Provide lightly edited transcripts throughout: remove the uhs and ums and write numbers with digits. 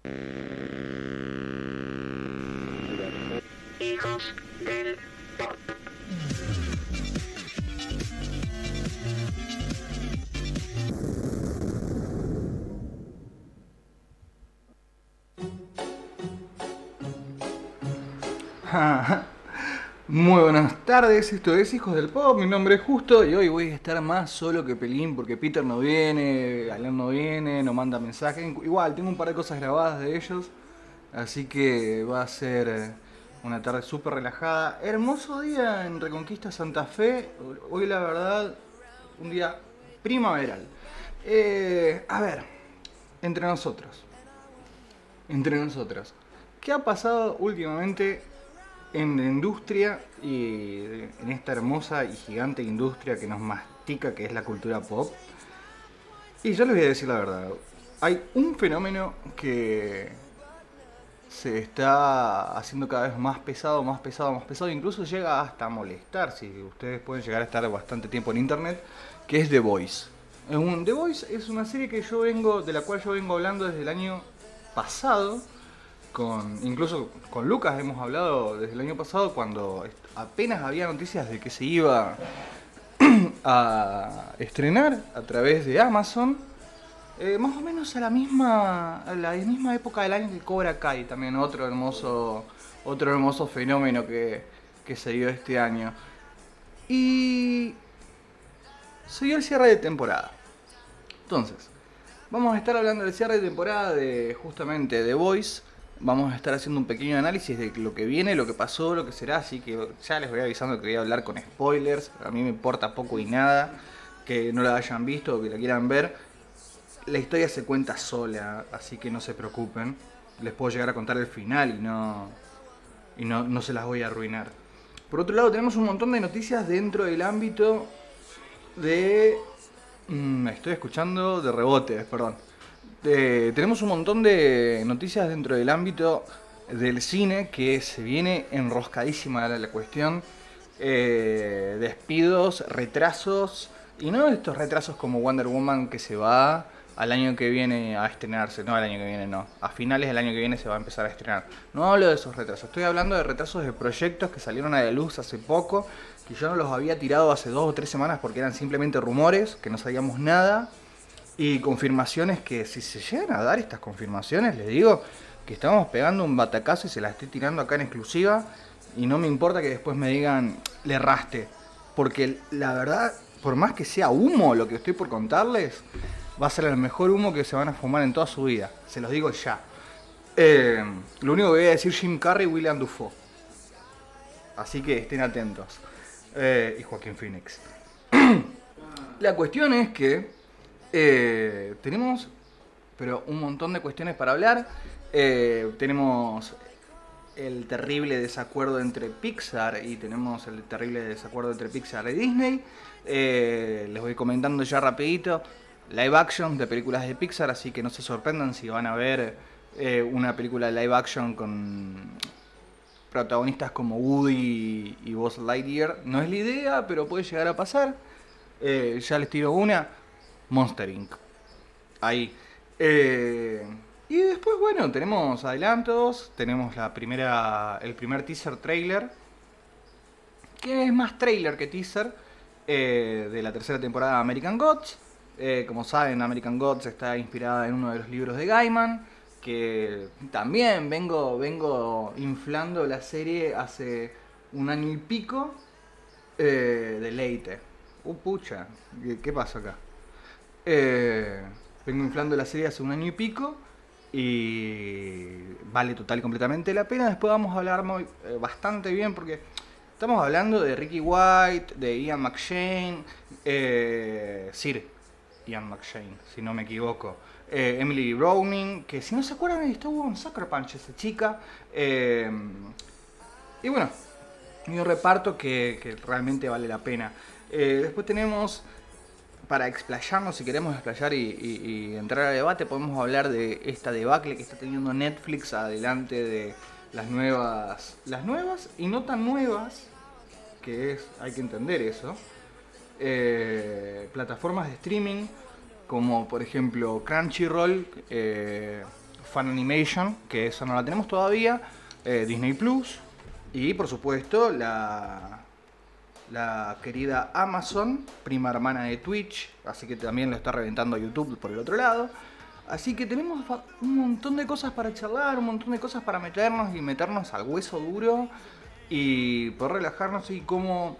Muy buenas tardes, esto es Hijos del Pop, mi nombre es Justo y hoy voy a estar más solo que Pelín porque Peter no viene, Alan no viene, no manda mensajes. Igual, tengo un par de cosas grabadas de ellos, así que va a ser una tarde súper relajada. Hermoso día en Reconquista Santa Fe, hoy la verdad, un día primaveral. A ver, entre nosotros, entre nosotros, ¿qué ha pasado últimamente en la industria y en esta hermosa y gigante industria que nos mastica, que es la cultura pop? Y yo les voy a decir la verdad, hay un fenómeno que se está haciendo cada vez más pesado, más pesado, más pesado, incluso llega hasta molestar, si ustedes pueden llegar a estar bastante tiempo en internet, que es The Voice. The Voice es una serie de la cual yo vengo hablando desde el año pasado. Incluso con Lucas hemos hablado desde el año pasado cuando apenas había noticias de que se iba a estrenar a través de Amazon, más o menos a la misma época del año que Cobra Kai, también otro hermoso fenómeno que se dio este año. Y se dio el cierre de temporada. Entonces, vamos a estar hablando del cierre de temporada de justamente The Voice. Vamos a estar haciendo un pequeño análisis de lo que viene, lo que pasó, lo que será, así que ya les voy avisando que voy a hablar con spoilers. A mí me importa poco y nada que no la hayan visto o que la quieran ver. La historia se cuenta sola, así que no se preocupen. Les puedo llegar a contar el final y no se las voy a arruinar. Por otro lado, tenemos un montón de noticias dentro del ámbito de... Me estoy escuchando de rebote, perdón. Tenemos un montón de noticias dentro del ámbito del cine que se viene enroscadísima la cuestión. Despidos, retrasos, y no estos retrasos como Wonder Woman que se va al año que viene a estrenarse, no al año que viene, no, a finales del año que viene se va a empezar a estrenar. No hablo de esos retrasos, estoy hablando de retrasos de proyectos que salieron a la luz hace poco, que yo no los había tirado hace 2 o 3 semanas porque eran simplemente rumores, que no sabíamos nada. Y confirmaciones que si se llegan a dar estas confirmaciones, les digo que estamos pegando un batacazo y se la estoy tirando acá en exclusiva. Y no me importa que después me digan, le erraste. Porque la verdad, por más que sea humo lo que estoy por contarles, va a ser el mejor humo que se van a fumar en toda su vida. Se los digo ya. Lo único que voy a decir Jim Carrey y William Dafoe. Así que estén atentos. Y Joaquín Phoenix. La cuestión es que tenemos un montón de cuestiones para hablar. Tenemos el terrible desacuerdo entre Pixar y tenemos el terrible desacuerdo entre Pixar y Disney. Les voy comentando ya rapidito. Live action de películas de Pixar, así que no se sorprendan si van a ver una película de live action con protagonistas como Woody y Buzz Lightyear. No es la idea, pero puede llegar a pasar. Ya les tiro una. Monster Inc. Ahí. Y después, bueno, tenemos adelantos. Tenemos el primer teaser trailer. Que es más trailer que teaser. De la tercera temporada de American Gods. Como saben, American Gods está inspirada en uno de los libros de Gaiman. Que también vengo inflando la serie hace 1 año y pico. De Leite. Pucha, ¿qué pasa acá? Vengo inflando la serie hace 1 año y pico y vale total y completamente la pena. Después vamos a hablar bastante bien porque estamos hablando de Ricky White, de Ian McShane, Sir Ian McShane, si no me equivoco, Emily Browning, que si no se acuerdan estuvo en Sucker Punch esa chica, y bueno, y un reparto que realmente vale la pena. Después tenemos, para explayarnos, si queremos explayar y entrar al debate, podemos hablar de esta debacle que está teniendo Netflix adelante de las nuevas y no tan nuevas, hay que entender eso, plataformas de streaming como por ejemplo Crunchyroll, Funimation, que esa no la tenemos todavía, Disney Plus y por supuesto la querida Amazon, prima hermana de Twitch, así que también lo está reventando YouTube por el otro lado. Así que tenemos un montón de cosas para charlar, un montón de cosas para meternos al hueso duro y poder relajarnos y cómo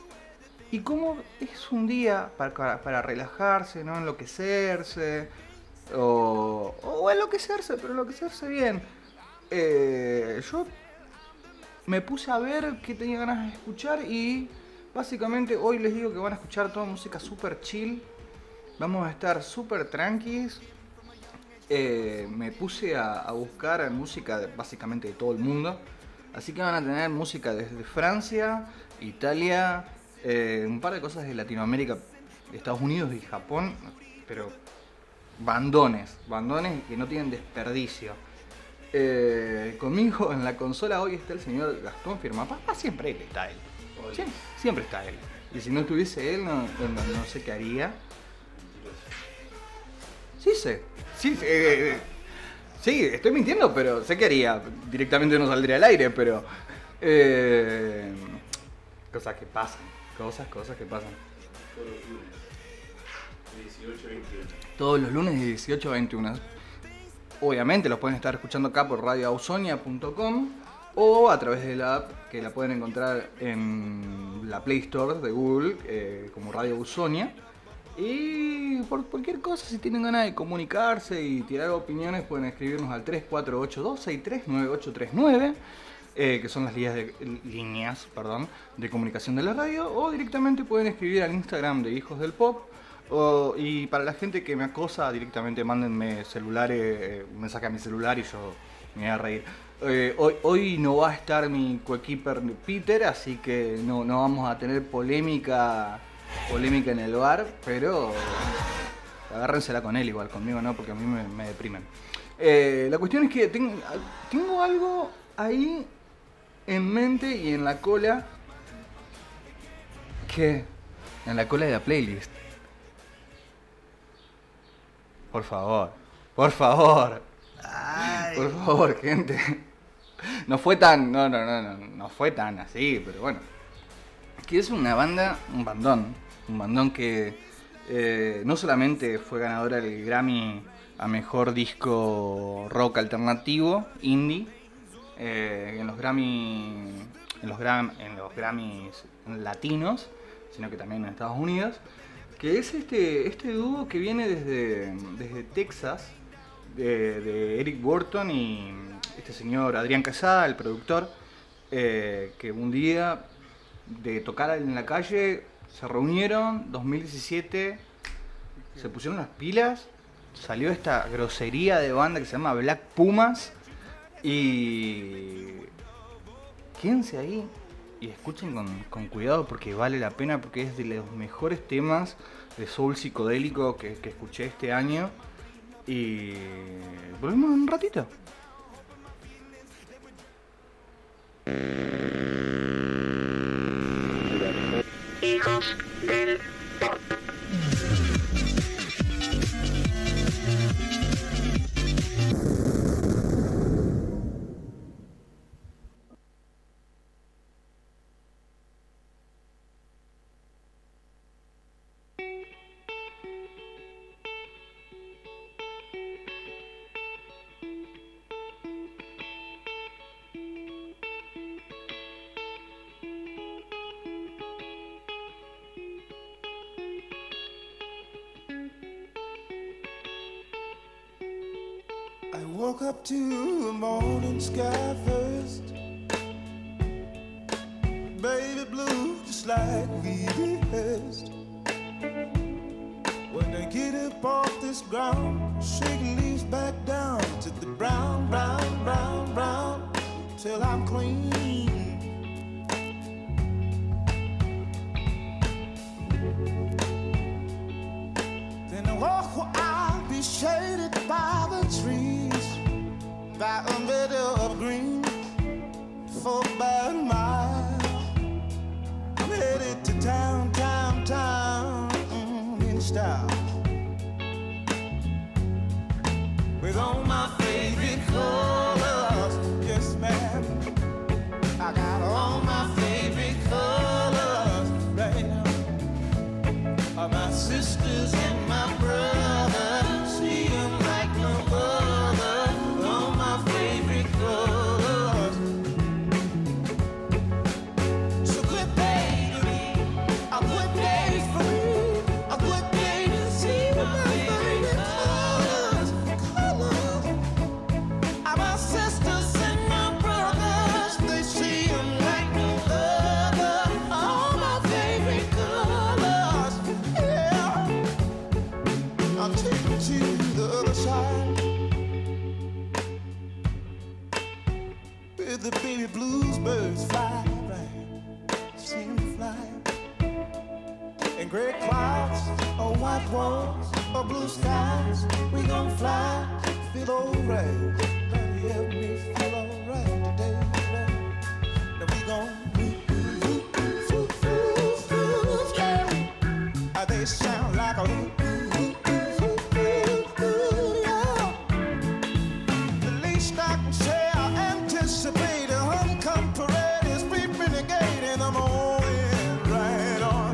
es un día para relajarse, no enloquecerse o enloquecerse, pero enloquecerse bien. Yo me puse a ver qué tenía ganas de escuchar y básicamente hoy les digo que van a escuchar toda música super chill. Vamos a estar super tranquis. Me puse a buscar música básicamente de todo el mundo. Así que van a tener música desde Francia, Italia, un par de cosas de Latinoamérica, Estados Unidos y Japón. Pero bandones que no tienen desperdicio. Conmigo en la consola hoy está el señor Gastón Firma. Siempre él está él. Siempre está él. Y si no estuviese él, no sé qué haría. Sí, estoy mintiendo, pero sé qué haría. Directamente no saldría al aire, pero... cosas que pasan. Cosas que pasan. Todos los lunes de 18 a 21. Obviamente los pueden estar escuchando acá por radioausonia.com o a través de la app que la pueden encontrar en la Play Store de Google como Radio Ausonia. Y por cualquier cosa, si tienen ganas de comunicarse y tirar opiniones, pueden escribirnos al 3482639839, que son las líneas de comunicación de la radio, o directamente pueden escribir al Instagram de Hijos del Pop. Y para la gente que me acosa, directamente mándenme celulares, un mensaje a mi celular y yo me voy a reír. Hoy no va a estar mi coequiper Peter, así que no vamos a tener polémica en el bar, pero agárrensela con él igual, conmigo no, porque a mí me deprimen. La cuestión es que tengo algo ahí en mente y en la cola, que en la cola de la playlist. Por favor, gente. No fue tan así, pero bueno. Que es una banda, un bandón que no solamente fue ganadora del Grammy a mejor disco rock alternativo indie en los Grammys latinos, sino que también en Estados Unidos, que es este dúo que viene desde Texas, de Eric Burton y este señor Adrián Casada, el productor, que un día de tocar en la calle se reunieron, 2017, se pusieron las pilas, salió esta grosería de banda que se llama Black Pumas, y quédense ahí y escuchen con cuidado porque vale la pena, porque es de los mejores temas de soul psicodélico que escuché este año. Y volvemos en un ratito. Hijos del Pop. Woke up to the morning sky first, baby blue, just like we rehearsed. When I get up off this ground, shaking leaves back down to the brown, brown, brown, brown, till I'm clean. Then I walk where I'll be shaded by the trees, by a meadow of green, for about a mile. I'm headed to town, town, town, in style, with all my faith sisters and my brothers, see 'em like no other, all my favorite colors. So good day to me, a good day for me, a good day to see my favorite colors. Are my sisters and my brothers, they see 'em like no other, all my favorite colors. Yeah, I'll take you to the other side, where the baby blues birds fly, right? See 'em fly, and gray clouds, or white walls, or blue skies. We gon' fly, feel alright. Daddy help me feel alright today, right? Now we gon' yeah. They sound like a yeah. The least I can say, I anticipate a homecoming parade is peeping the gate in the morning, right on.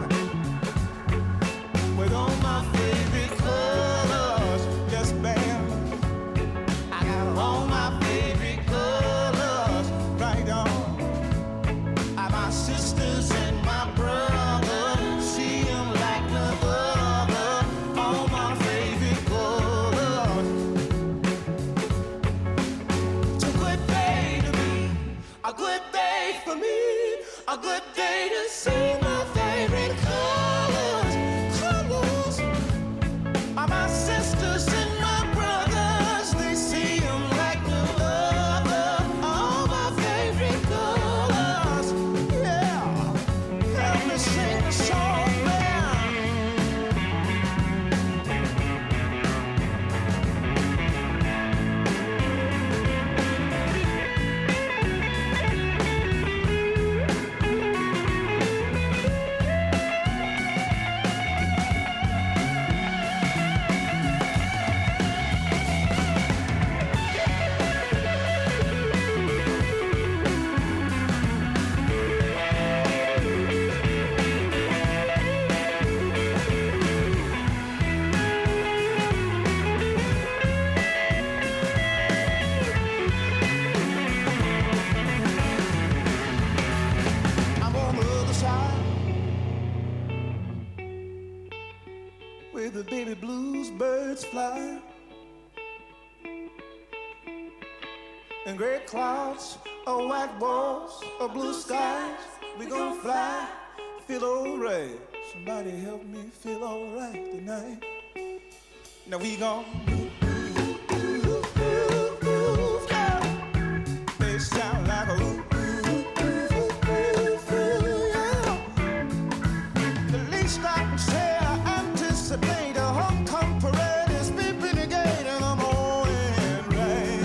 With all my favorite colors, yes, bam. I got all my favorite colors, right on. My sisters and my brothers, see 'em like no other, all my favorite colors. It's a good day to me, a good day for me, a good day to see my favorite colors. Colors are my sisters and my brothers, they see 'em like no other, all my favorite colors. Yeah, help me sing a song, man. I'm on the other side, where the baby blues birds fly, and gray clouds, or white walls, or blue skies. We gon' fly, feel alright. Somebody help me feel alright tonight. Now we gon' yeah. They sound like a yeah. The least I can say, I anticipate a homecoming parade is peeping the gate in the morning, right?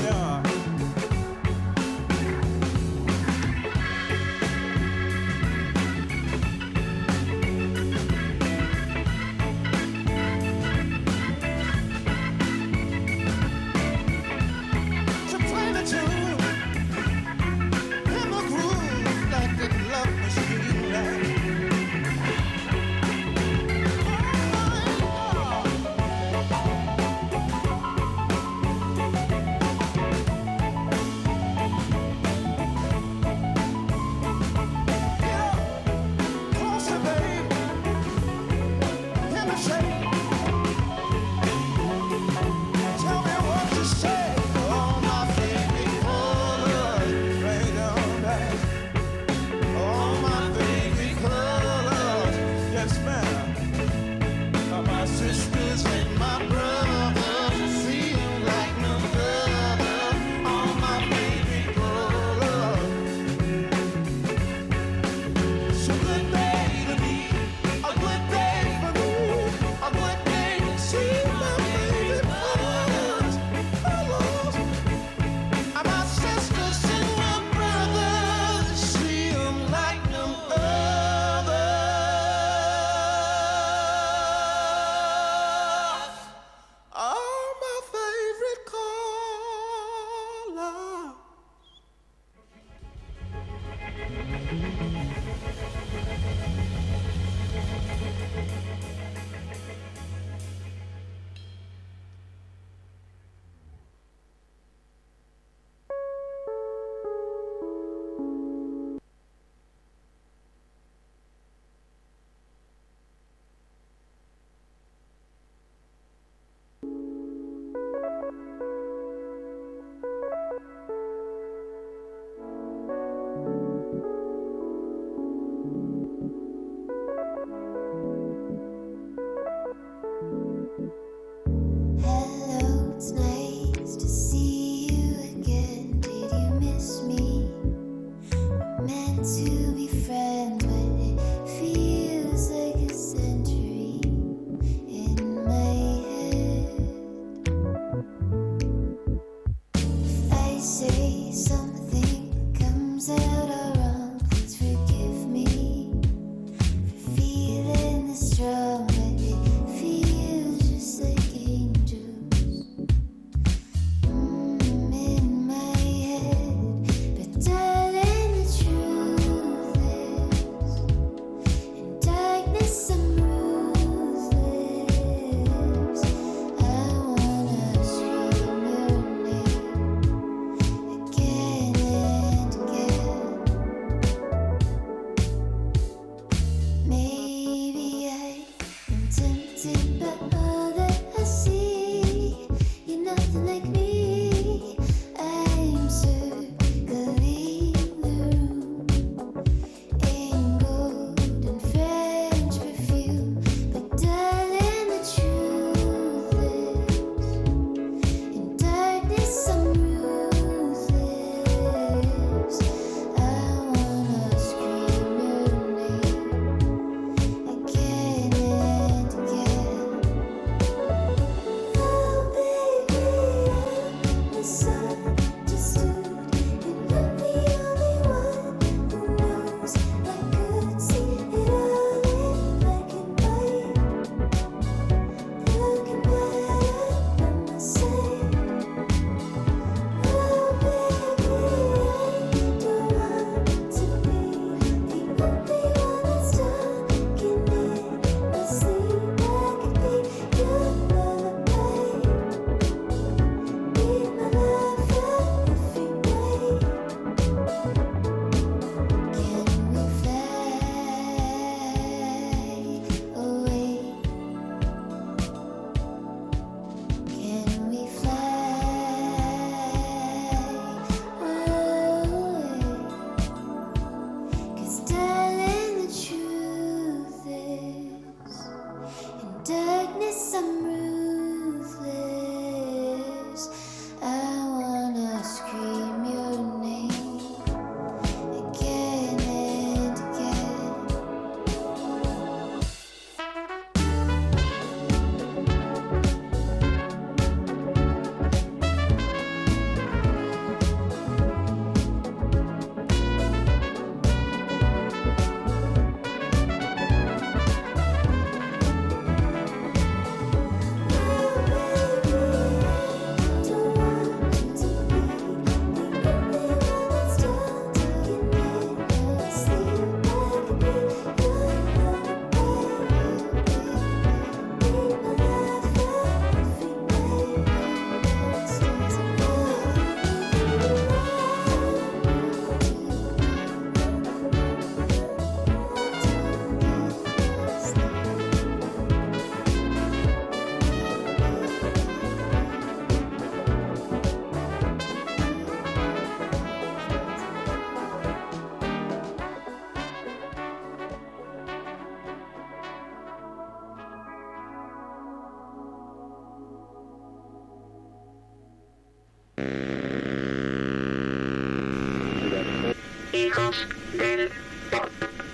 Hijos del pop.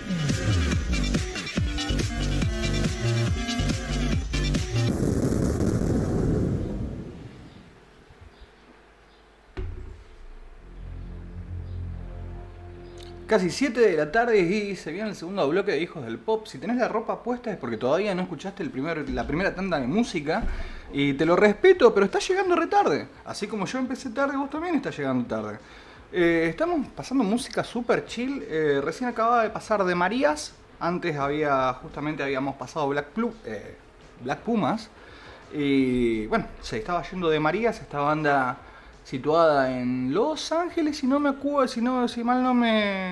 Casi 7 de la tarde y se viene el segundo bloque de Hijos del Pop. Si tenés la ropa puesta es porque todavía no escuchaste la primera tanda de música. Y te lo respeto, pero estás llegando retarde. Así como yo empecé tarde, vos también estás llegando tarde. Estamos pasando música super chill. Recién acababa de pasar de Marías. Antes habíamos pasado Black Pumas. Y bueno, se estaba yendo de Marías, esta banda situada en Los Ángeles, si no me acuerdo, si mal no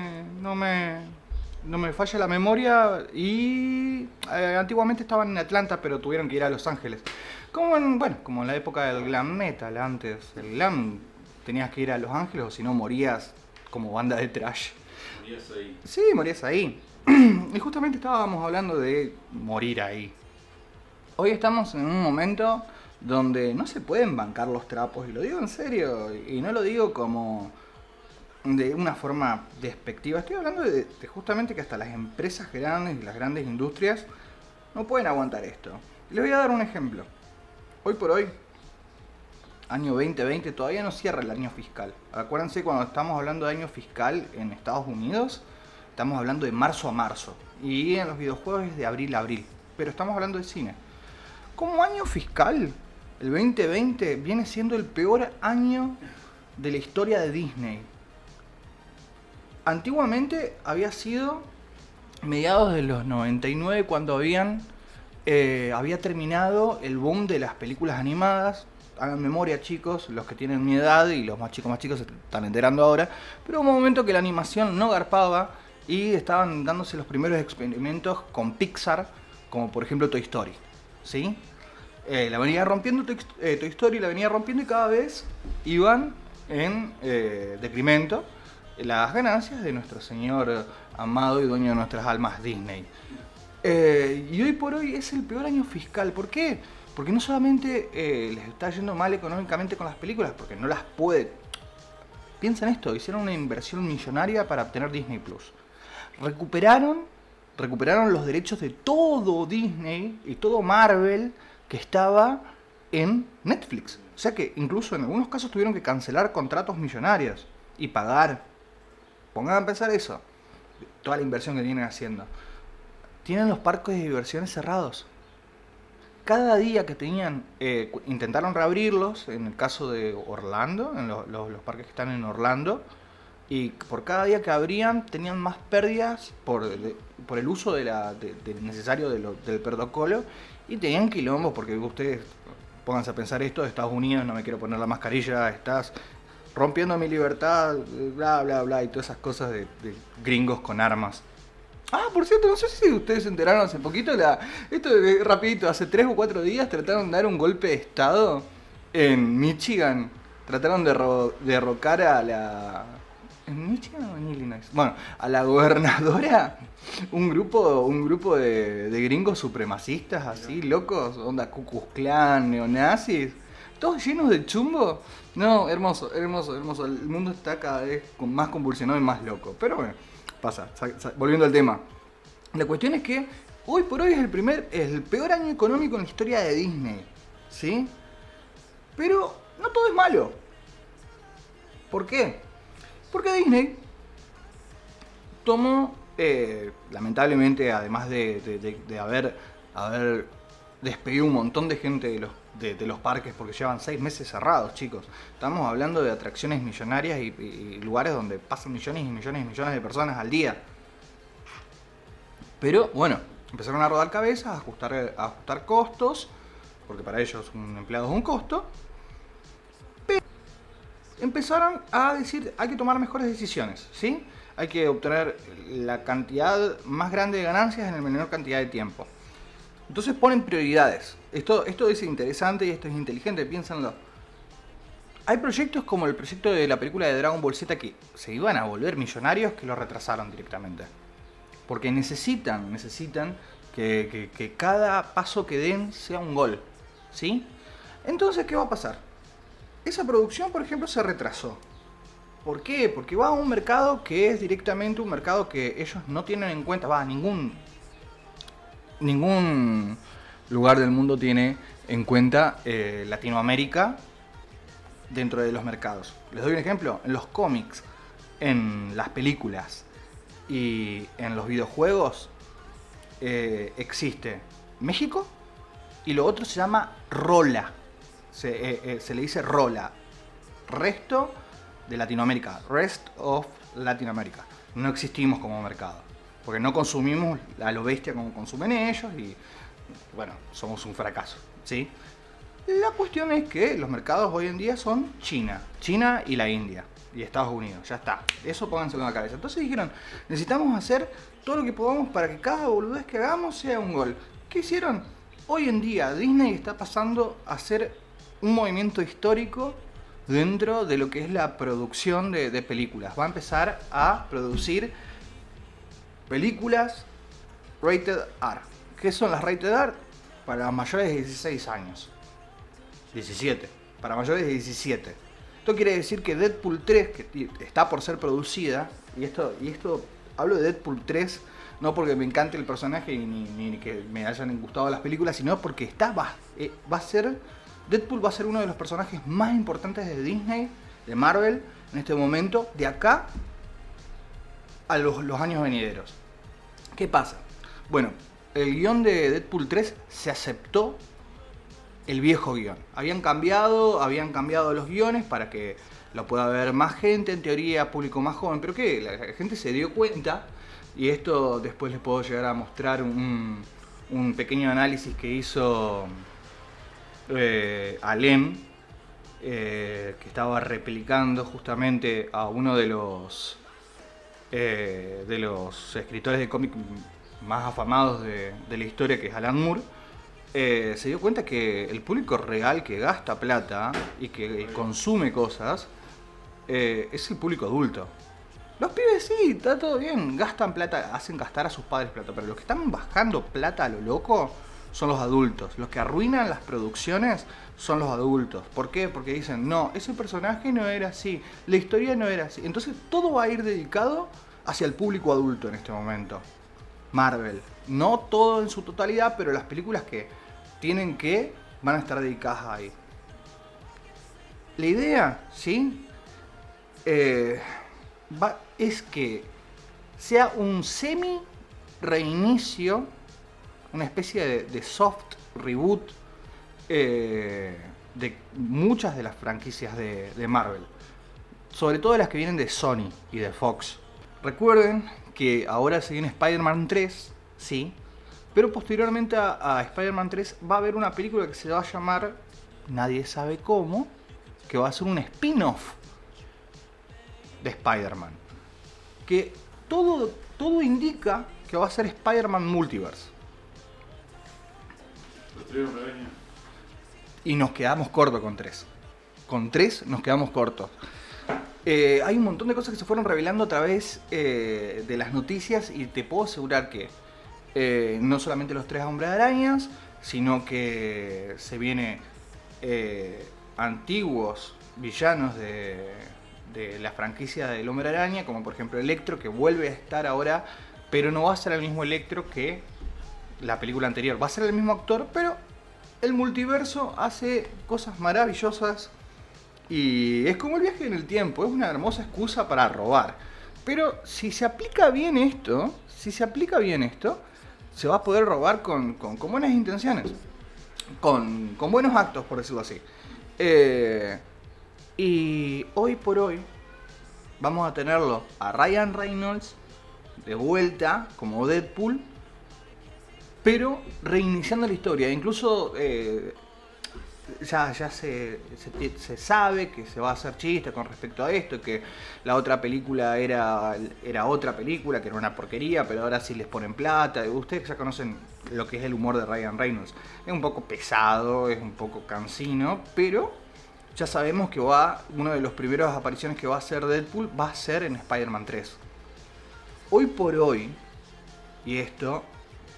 me falla la memoria, y antiguamente estaban en Atlanta, pero tuvieron que ir a Los Ángeles. Como en la época del glam metal, antes el glam tenías que ir a Los Ángeles o si no morías como banda de thrash. Morías ahí. Sí, morías ahí. Y justamente estábamos hablando de morir ahí. Hoy estamos en un momento donde no se pueden bancar los trapos, y lo digo en serio, y no lo digo como de una forma despectiva. Estoy hablando de justamente que hasta las empresas grandes y las grandes industrias no pueden aguantar esto. Y les voy a dar un ejemplo. Hoy por hoy, año 2020, todavía no cierra el año fiscal. Acuérdense, cuando estamos hablando de año fiscal en Estados Unidos, estamos hablando de marzo a marzo. Y en los videojuegos es de abril a abril. Pero estamos hablando de cine. Como año fiscal, el 2020 viene siendo el peor año de la historia de Disney. Antiguamente había sido mediados de los 99 cuando había terminado el boom de las películas animadas. Hagan memoria, chicos, los que tienen mi edad y los más chicos se están enterando ahora. Pero hubo un momento que la animación no garpaba y estaban dándose los primeros experimentos con Pixar, como por ejemplo Toy Story, ¿sí? La venía rompiendo Toy Story, la venía rompiendo, y cada vez iban en decremento las ganancias de nuestro señor amado y dueño de nuestras almas, Disney. Y hoy por hoy es el peor año fiscal. ¿Por qué? Porque no solamente les está yendo mal económicamente con las películas, porque no las puede. Piensa en esto, hicieron una inversión millonaria para obtener Disney Plus. Recuperaron los derechos de todo Disney y todo Marvel que estaba en Netflix. O sea que incluso en algunos casos tuvieron que cancelar contratos millonarios y pagar. Pongan a pensar eso. Toda la inversión que vienen haciendo. Tienen los parques de diversiones cerrados. Cada día que tenían, intentaron reabrirlos, en el caso de Orlando, en los parques que están en Orlando, y por cada día que abrían tenían más pérdidas por el uso del necesario del protocolo, y tenían quilombos, porque ustedes pónganse a pensar esto: de Estados Unidos, no me quiero poner la mascarilla, estás rompiendo mi libertad, bla bla bla, y todas esas cosas de gringos con armas. Ah, por cierto, no sé si ustedes se enteraron hace poquito, esto de rapidito, hace 3 o 4 días trataron de dar un golpe de estado en Michigan. Trataron de derrocar a la... ¿En Michigan o en Illinois? Bueno, a la gobernadora. Un grupo de gringos supremacistas así, locos, onda Ku Klux Klan, neonazis, todos llenos de chumbo. No, hermoso, hermoso, hermoso. El mundo está cada vez más convulsionado y más loco. Pero bueno, pasa. Volviendo al tema. La cuestión es que hoy por hoy es el peor año económico en la historia de Disney, ¿sí? Pero no todo es malo. ¿Por qué? Porque Disney tomó, lamentablemente, además de haber despedido un montón de gente de los parques, porque llevan 6 meses cerrados, chicos. Estamos hablando de atracciones millonarias y lugares donde pasan millones y millones y millones de personas al día. Pero bueno, empezaron a rodar cabezas, a ajustar costos, porque para ellos un empleado es un costo. Pero empezaron a decir: hay que tomar mejores decisiones, ¿sí? Hay que obtener la cantidad más grande de ganancias en la menor cantidad de tiempo. Entonces ponen prioridades. Esto es interesante y esto es inteligente, piénsenlo. Hay proyectos como el proyecto de la película de Dragon Ball Z que se iban a volver millonarios, que lo retrasaron directamente. Porque necesitan que cada paso que den sea un gol, ¿sí? Entonces, ¿qué va a pasar? esa producción, por ejemplo, se retrasó. ¿Por qué? Porque va a un mercado que es directamente un mercado que ellos no tienen en cuenta, ningún lugar del mundo tiene en cuenta Latinoamérica dentro de los mercados. Les doy un ejemplo, en los cómics, en las películas y en los videojuegos existe México y lo otro se llama rola. Se le dice rola. Resto de Latinoamérica. Rest of Latinoamérica. No existimos como mercado. Porque no consumimos a lo bestia como consumen ellos y bueno, somos un fracaso. ¿Sí? La cuestión es que los mercados hoy en día son China y la India y Estados Unidos, ya está, eso pónganse en la cabeza. Entonces dijeron, necesitamos hacer todo lo que podamos para que cada boludez que hagamos sea un gol. ¿Qué hicieron? Hoy en día Disney está pasando a ser un movimiento histórico dentro de lo que es la producción de películas. Va a empezar a producir películas rated R. ¿Qué son las rated R? Para mayores de 16 años. 17, para mayores de 17. Esto quiere decir que Deadpool 3, que está por ser producida, y esto hablo de Deadpool 3 no porque me encante el personaje ni que me hayan gustado las películas, sino porque Deadpool va a ser uno de los personajes más importantes de Disney, de Marvel, en este momento, de acá a los años venideros. ¿Qué pasa? Bueno, el guión de Deadpool 3 se aceptó el viejo guión. Habían cambiado los guiones para que lo pueda ver más gente, en teoría público más joven, pero que la gente se dio cuenta, y esto después les puedo llegar a mostrar un pequeño análisis que hizo Alem, que estaba replicando justamente a uno de los escritores de cómic más afamados de la historia, que es Alan Moore. Se dio cuenta que el público real que gasta plata y que consume cosas es el público adulto. Los pibes sí, está todo bien, gastan plata, hacen gastar a sus padres plata, pero los que están bajando plata a lo loco son los adultos. Los que arruinan las producciones son los adultos. ¿Por qué? Porque dicen, no, ese personaje no era así, la historia no era así. Entonces todo va a ir dedicado hacia el público adulto en este momento. Marvel, no todo en su totalidad, pero las películas que van a estar dedicadas ahí. La idea, ¿sí? Es que sea un semi reinicio, una especie de soft reboot de muchas de las franquicias de Marvel, sobre todo las que vienen de Sony y de Fox. Recuerden que ahora se viene Spider-Man 3, sí, pero posteriormente a Spider-Man 3 va a haber una película que se va a llamar, nadie sabe cómo, que va a ser un spin-off de Spider-Man. Que todo indica que va a ser Spider-Man Multiverse. Y nos quedamos cortos con 3. Con 3 nos quedamos cortos. Hay un montón de cosas que se fueron revelando a través de las noticias y te puedo asegurar que no solamente los 3 Hombres Arañas, sino que se viene antiguos villanos de la franquicia del Hombre Araña, como por ejemplo Electro, que vuelve a estar ahora, pero no va a ser el mismo Electro que la película anterior. Va a ser el mismo actor, pero el multiverso hace cosas maravillosas. Y es como el viaje en el tiempo, es una hermosa excusa para robar. Pero si se aplica bien esto, se va a poder robar con buenas intenciones. Con buenos actos, por decirlo así. Y hoy por hoy vamos a tenerlo a Ryan Reynolds de vuelta como Deadpool, pero reiniciando la historia. Incluso ya se sabe que se va a hacer chiste con respecto a esto, que la otra película era otra película, que era una porquería, pero ahora sí les ponen plata. Ustedes ya conocen lo que es el humor de Ryan Reynolds. Es un poco pesado, es un poco cansino, pero ya sabemos que una de las primeras apariciones que va a hacer Deadpool va a ser en Spider-Man 3. Hoy por hoy, y esto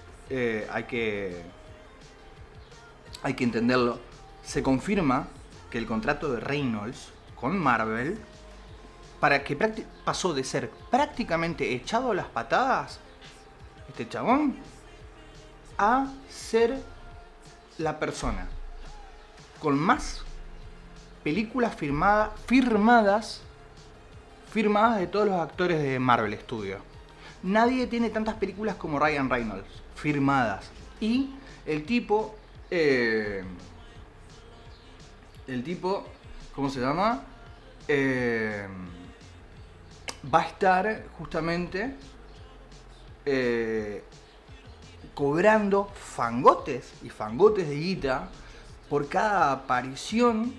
hay que entenderlo, se confirma que el contrato de Reynolds con Marvel, para que pasó de ser prácticamente echado a las patadas, este chabón, a ser la persona con más películas firmadas de todos los actores de Marvel Studios. Nadie tiene tantas películas como Ryan Reynolds firmadas. Y el tipo, ¿cómo se llama? Va a estar justamente cobrando fangotes de guita por cada aparición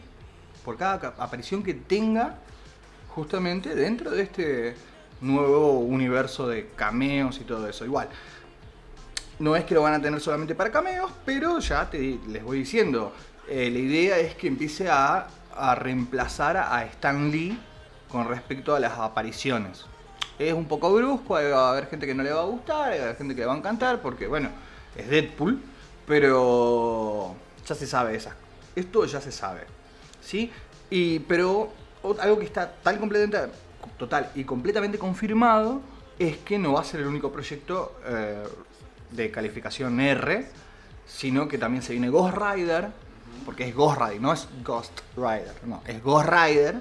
que tenga justamente dentro de este nuevo universo de cameos y todo eso. Igual, no es que lo van a tener solamente para cameos, pero ya les voy diciendo, la idea es que empiece a reemplazar a Stan Lee con respecto a las apariciones. Es un poco brusco, va a haber gente que no le va a gustar, va a haber gente que le va a encantar, porque bueno, es Deadpool, pero ya se sabe esto ya se sabe, ¿sí? Pero algo que está total y completamente confirmado es que no va a ser el único proyecto de calificación R, sino que también se viene Ghost Rider, porque es Ghost Rider, no es Ghost Rider, no, es Ghost Rider.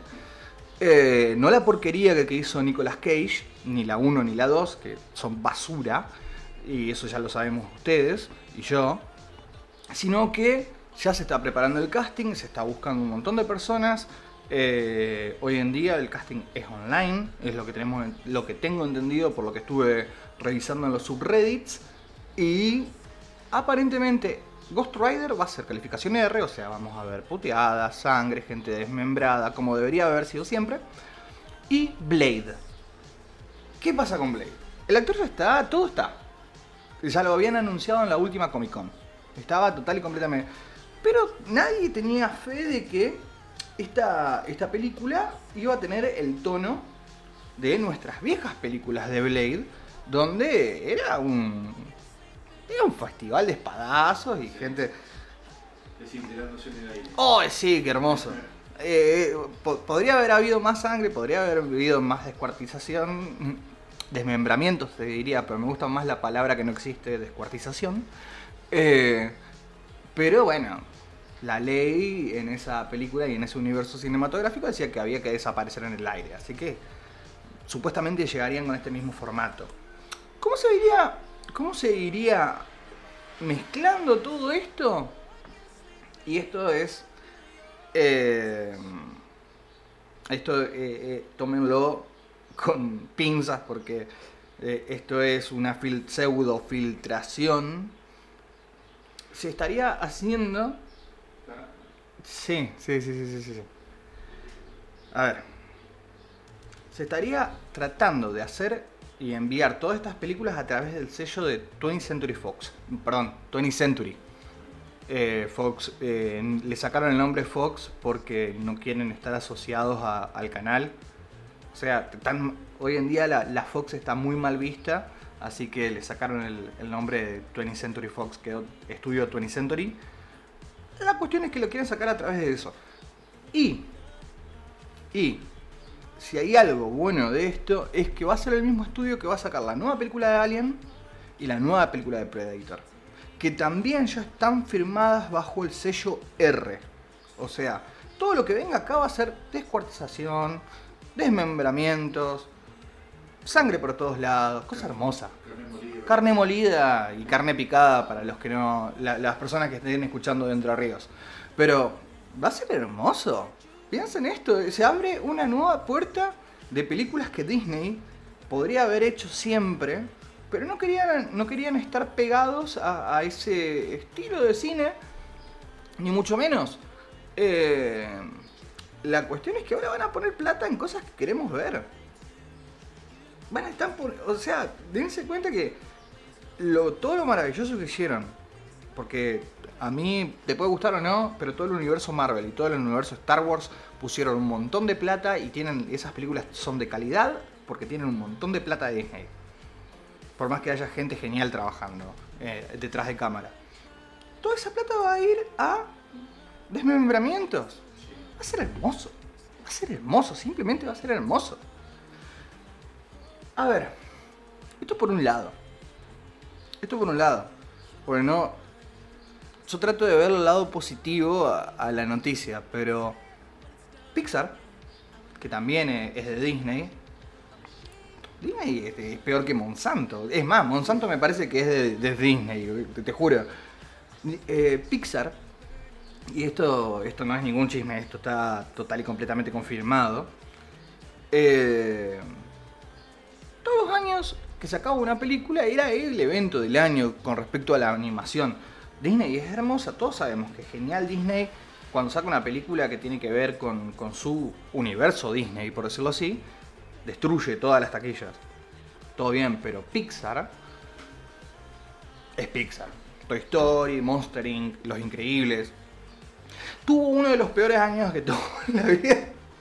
No la porquería que hizo Nicolas Cage, ni la 1 ni la 2, que son basura, y eso ya lo sabemos ustedes y yo, sino que ya se está preparando el casting, se está buscando un montón de personas. Hoy en día el casting es online, es lo que tengo entendido por lo que estuve revisando en los subreddits, y aparentemente Ghost Rider va a ser calificación R, o sea, vamos a ver puteadas, sangre, gente desmembrada, como debería haber sido siempre. Y Blade. ¿Qué pasa con Blade? El actor ya está, todo está. Ya lo habían anunciado en la última Comic Con. Estaba total y completamente. Pero nadie tenía fe de que esta película iba a tener el tono de nuestras viejas películas de Blade, donde era un festival de espadazos y gente desintegrándose en el aire. ¡Oh, sí, qué hermoso! Podría haber habido más sangre, podría haber habido más descuartización, desmembramientos te diría, pero me gusta más la palabra que no existe, descuartización. Pero bueno, la ley en esa película y en ese universo cinematográfico decía que había que desaparecer en el aire, así que supuestamente llegarían con este mismo formato. ¿Cómo se iría mezclando todo esto? Y esto es... tómenlo con pinzas porque esto es una pseudo filtración. Se estaría haciendo... Sí. A ver. Se estaría tratando de hacer y enviar todas estas películas a través del sello de 20th Century Fox. Perdón, 20th Century. Fox, le sacaron el nombre Fox porque no quieren estar asociados al canal. O sea, hoy en día la Fox está muy mal vista, así que le sacaron el nombre de 20th Century Fox, quedó Estudio 20th Century. La cuestión es que lo quieren sacar a través de eso. Y si hay algo bueno de esto, es que va a ser el mismo estudio que va a sacar la nueva película de Alien y la nueva película de Predator, que también ya están firmadas bajo el sello R. O sea, todo lo que venga acá va a ser descuartización, desmembramientos, sangre por todos lados, cosa hermosa. Carne molida y carne picada para los que no, las personas que estén escuchando de Entre Ríos. Pero va a ser hermoso. Piensen esto, se abre una nueva puerta de películas que Disney podría haber hecho siempre, pero no querían estar pegados a ese estilo de cine, ni mucho menos. La cuestión es que ahora van a poner plata en cosas que queremos ver. Van a estar o sea, dense cuenta que todo lo maravilloso que hicieron, porque a mí te puede gustar o no, pero todo el universo Marvel y todo el universo Star Wars pusieron un montón de plata y esas películas son de calidad porque tienen un montón de plata de Disney. Por más que haya gente genial trabajando detrás de cámara. Toda esa plata va a ir a desmembramientos. a ser hermoso. Va a ser hermoso, simplemente va a ser hermoso. A ver, esto por un lado. Porque no... Yo trato de ver el lado positivo a la noticia, pero Pixar, que también es de Disney es peor que Monsanto. Es más, Monsanto me parece que es de Disney, te juro. Pixar, y esto no es ningún chisme, esto está total y completamente confirmado. Todos los años que sacaba una película era el evento del año con respecto a la animación. Disney es hermosa, todos sabemos que es genial Disney cuando saca una película que tiene que ver con su universo Disney, por decirlo así, destruye todas las taquillas. Todo bien, pero Pixar es Pixar. Toy Story, Monster Inc., Los Increíbles. Tuvo uno de los peores años que tuvo en la vida.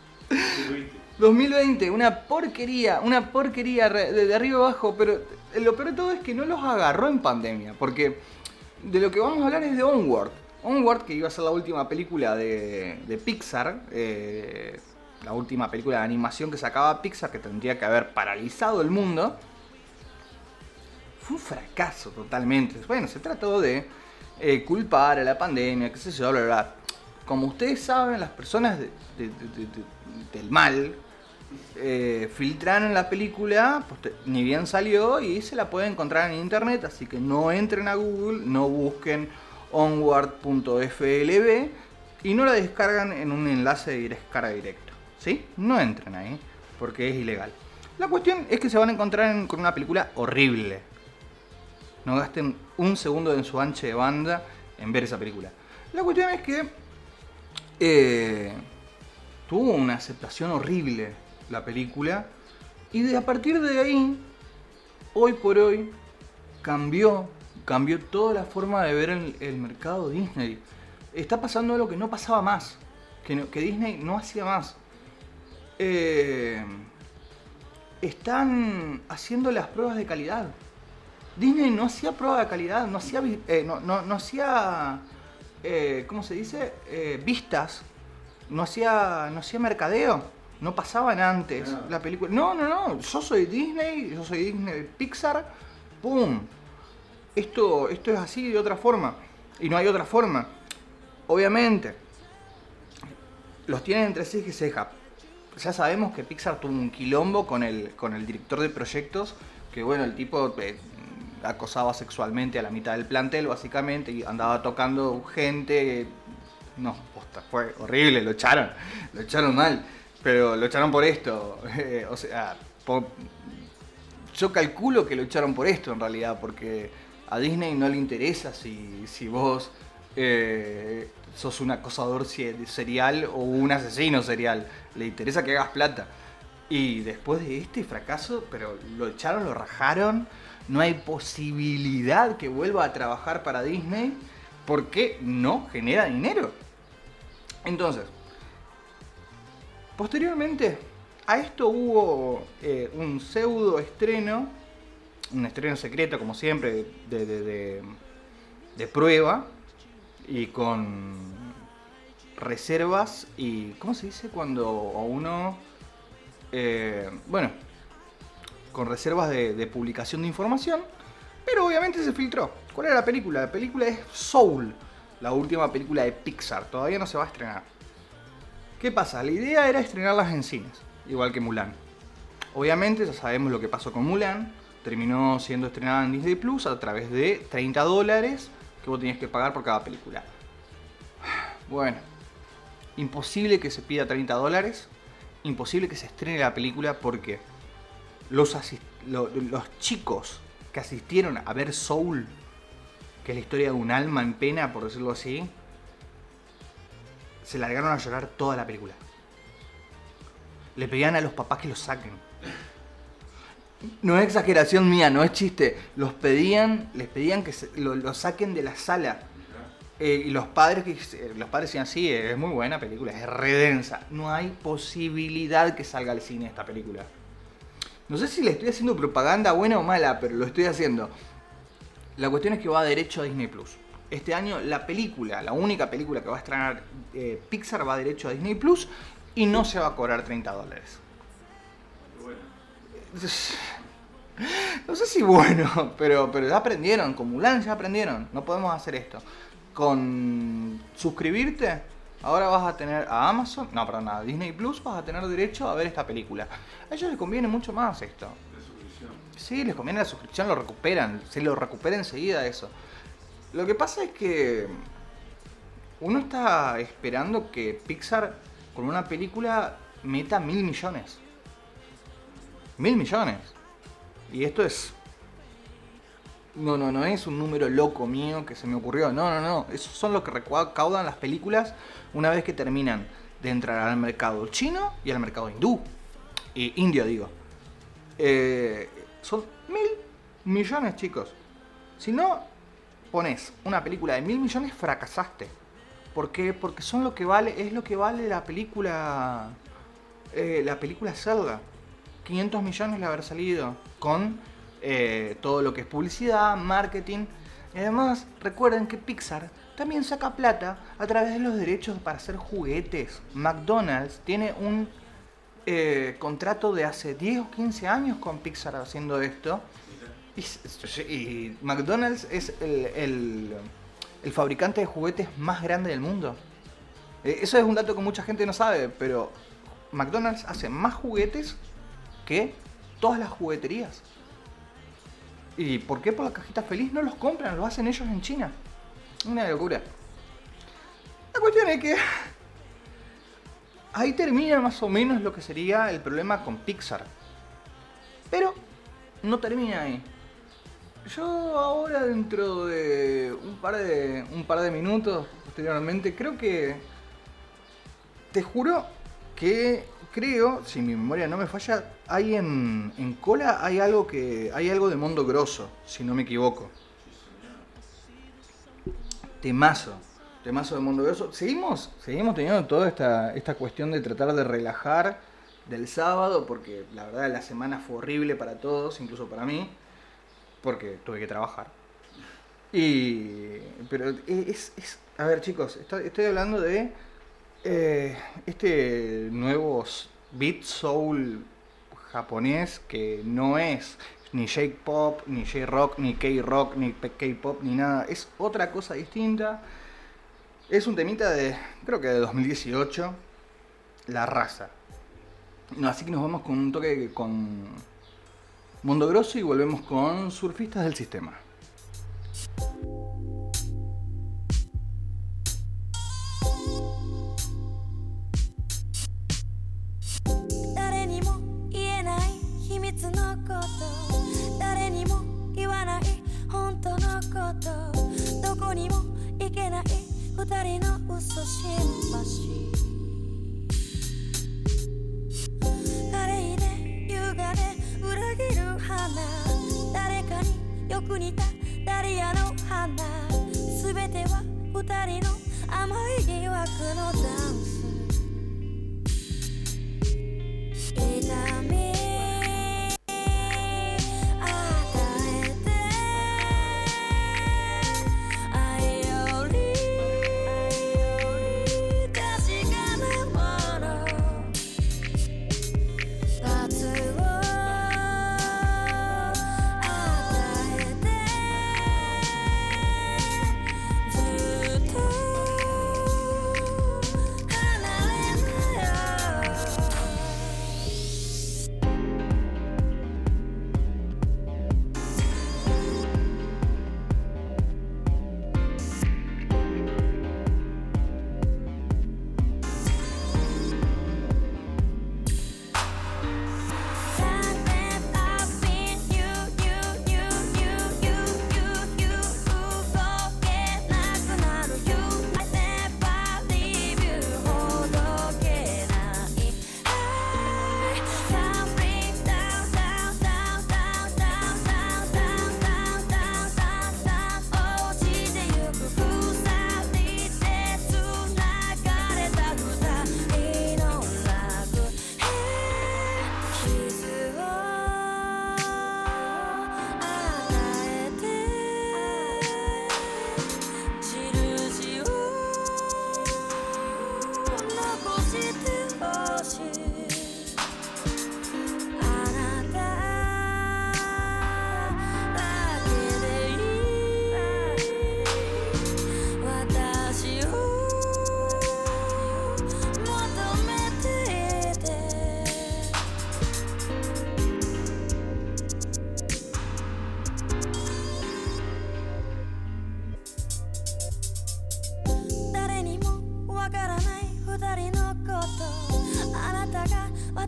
2020, una porquería de arriba abajo, pero lo peor de todo es que no los agarró en pandemia, porque de lo que vamos a hablar es de Onward. Onward, que iba a ser la última película de Pixar, la última película de animación que sacaba Pixar, que tendría que haber paralizado el mundo, fue un fracaso totalmente. Bueno, se trató de culpar a la pandemia, qué sé yo, bla, bla, bla. Como ustedes saben, las personas del mal filtraron la película, pues, ni bien salió, y se la pueden encontrar en internet, así que no entren a Google, no busquen onward.flb y no la descargan en un enlace de descarga directo, ¿sí? No entren ahí, porque es ilegal. La cuestión es que se van a encontrar con una película horrible. No gasten un segundo en su ancho de banda en ver esa película. La cuestión es que tuvo una aceptación horrible la película, y a partir de ahí, hoy por hoy, cambió toda la forma de ver el mercado Disney. Está pasando algo que no pasaba más, que Disney no hacía más. Están haciendo las pruebas de calidad. Disney no hacía prueba de calidad, no hacía ¿cómo se dice? Vistas, no hacía mercadeo, no pasaban antes la película. No, yo soy Disney Pixar, ¡pum! Esto es así de otra forma, y no hay otra forma. Obviamente, los tienen entre ceja y ceja. Ya sabemos que Pixar tuvo un quilombo con el director de proyectos, que bueno, el tipo acosaba sexualmente a la mitad del plantel, básicamente, y andaba tocando gente. No, posta, fue horrible, lo echaron mal, pero lo echaron por esto. O sea, yo calculo que lo echaron por esto en realidad, porque a Disney no le interesa si vos sos un acosador serial o un asesino serial, le interesa que hagas plata. Y después de este fracaso, pero lo echaron, lo rajaron. No hay posibilidad que vuelva a trabajar para Disney porque no genera dinero. Entonces, posteriormente a esto hubo un pseudo estreno, un estreno secreto como siempre de prueba, y con reservas y... ¿Cómo se dice cuando uno... con reservas de publicación de información, pero obviamente se filtró. ¿Cuál era la película? La película es Soul, la última película de Pixar, todavía no se va a estrenar. ¿Qué pasa? La idea era estrenarlas en cines, igual que Mulan. Obviamente ya sabemos lo que pasó con Mulan, terminó siendo estrenada en Disney Plus a través de $30 que vos tenías que pagar por cada película. Bueno, imposible que se pida $30, imposible que se estrene la película porque los chicos que asistieron a ver Soul, que es la historia de un alma en pena, por decirlo así, se largaron a llorar toda la película. Le pedían a los papás que los saquen. No es exageración mía, no es chiste. Les pedían que lo saquen de la sala. Y los padres decían, sí, es muy buena película, es re densa. No hay posibilidad que salga al cine esta película. No sé si le estoy haciendo propaganda buena o mala, pero lo estoy haciendo. La cuestión es que va derecho a Disney Plus. este año la película, la única película que va a estrenar Pixar va derecho a Disney Plus y no se va a cobrar $30. Bueno, No sé si bueno, pero ya aprendieron, con Mulan ya aprendieron, no podemos hacer esto. Con suscribirte, ahora vas a tener a Amazon, no, perdón, a Disney Plus, vas a tener derecho a ver esta película. A ellos les conviene mucho más esto. la suscripción. Sí, les conviene la suscripción, lo recuperan, se lo recupera enseguida eso. Lo que pasa es que uno está esperando que Pixar con una película meta 1.000 millones. 1.000 millones. Y esto es... No es un número loco mío que se me ocurrió. No. Esos son los que recaudan las películas una vez que terminan de entrar al mercado chino y al mercado hindú. Indio, digo. Son 1.000 millones, chicos. Si no pones una película de 1.000 millones, fracasaste. ¿Por qué? Porque son lo que vale, es lo que vale la película Zelda. 500 millones de haber salido con todo lo que es publicidad, marketing. Y además, recuerden que Pixar también saca plata a través de los derechos para hacer juguetes. McDonald's tiene un contrato de hace 10 o 15 años con Pixar haciendo esto. Y McDonald's es el fabricante de juguetes más grande del mundo. Eso es un dato que mucha gente no sabe, pero McDonald's hace más juguetes que todas las jugueterías. ¿Y por qué? Por la cajita feliz no los compran, lo hacen ellos en China. Una locura. La cuestión es que ahí termina más o menos lo que sería el problema con Pixar. Pero no termina ahí. Yo ahora, dentro de un par de minutos posteriormente, creo que... Te juro que creo, si mi memoria no me falla, hay en cola hay algo de Mundo Grosso, si no me equivoco. Temazo de Mundo Grosso. Seguimos teniendo toda esta cuestión de tratar de relajar del sábado, porque la verdad la semana fue horrible para todos, incluso para mí, porque tuve que trabajar. Pero a ver, chicos, estoy hablando de este nuevo beat soul japonés que no es ni J-pop, ni J-rock, ni K-rock, ni K-pop, ni nada. Es otra cosa distinta. Es un temita creo que de 2018. La Raza. No, así que nos vamos con un toque con Mundo Grosso y volvemos con Surfistas del Sistema.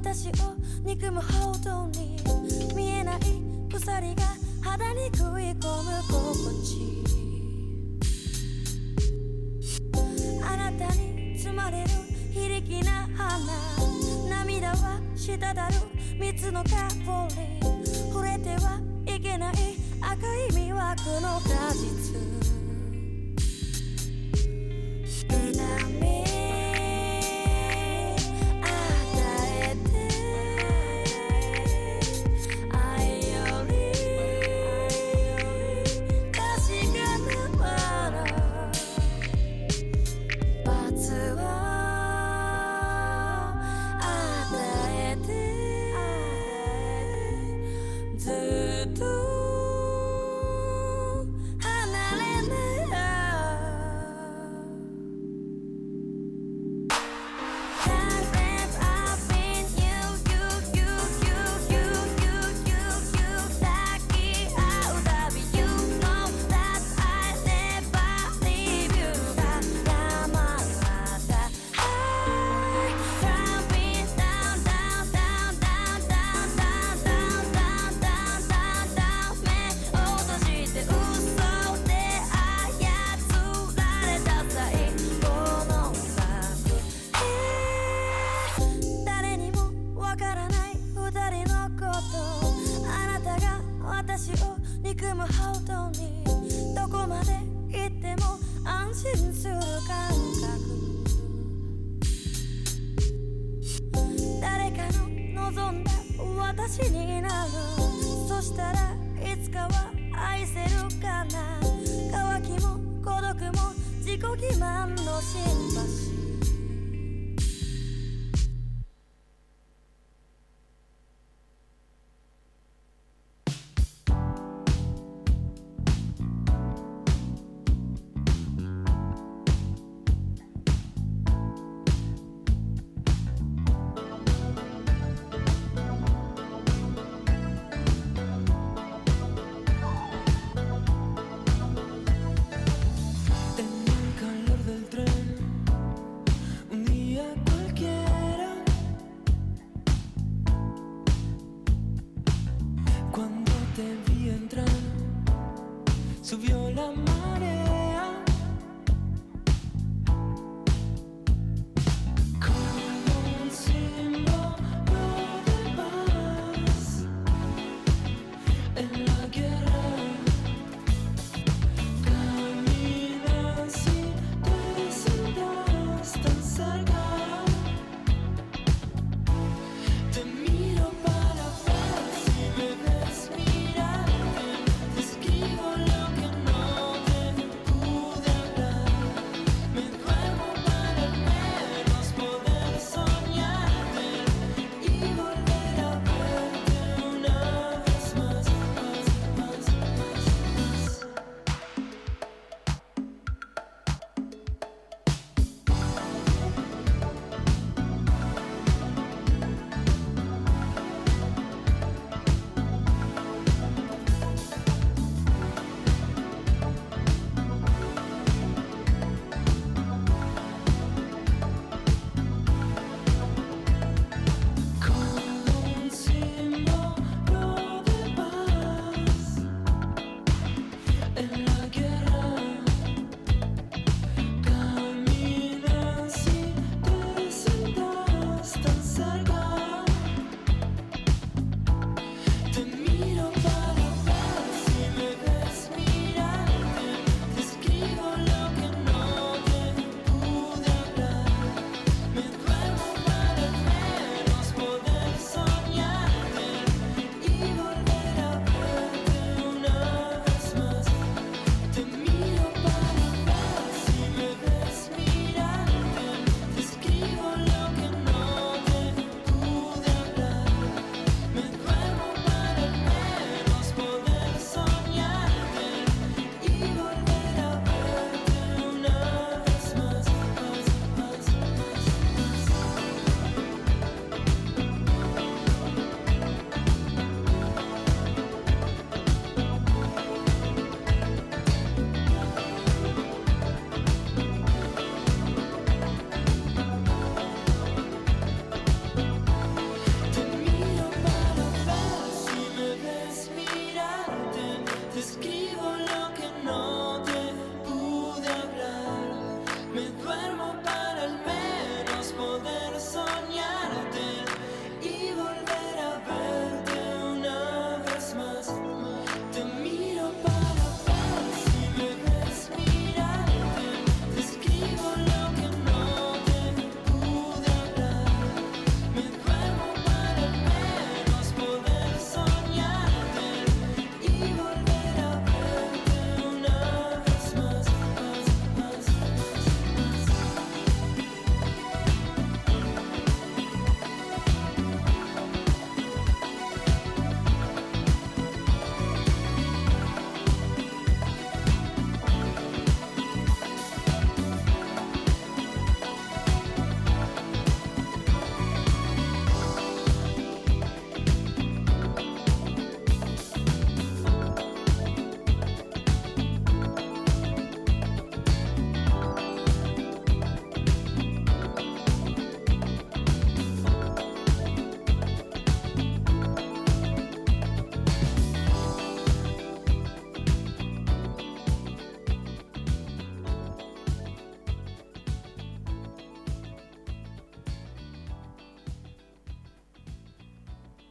私を憎むほどに見えない鎖が肌に食い込む心地、あなたに包まれる非力な花、涙は滴る蜜の香り、触れてはいけない赤い魅惑の果実、痛み与えて愛より確かなもの、罰を与えてずっと離れない私を憎むほどにどこまで行っても安心する感覚、誰かの望んだ私になる、そしたらいつかは愛せるかな、渇きも孤独も自己欺瞞の新橋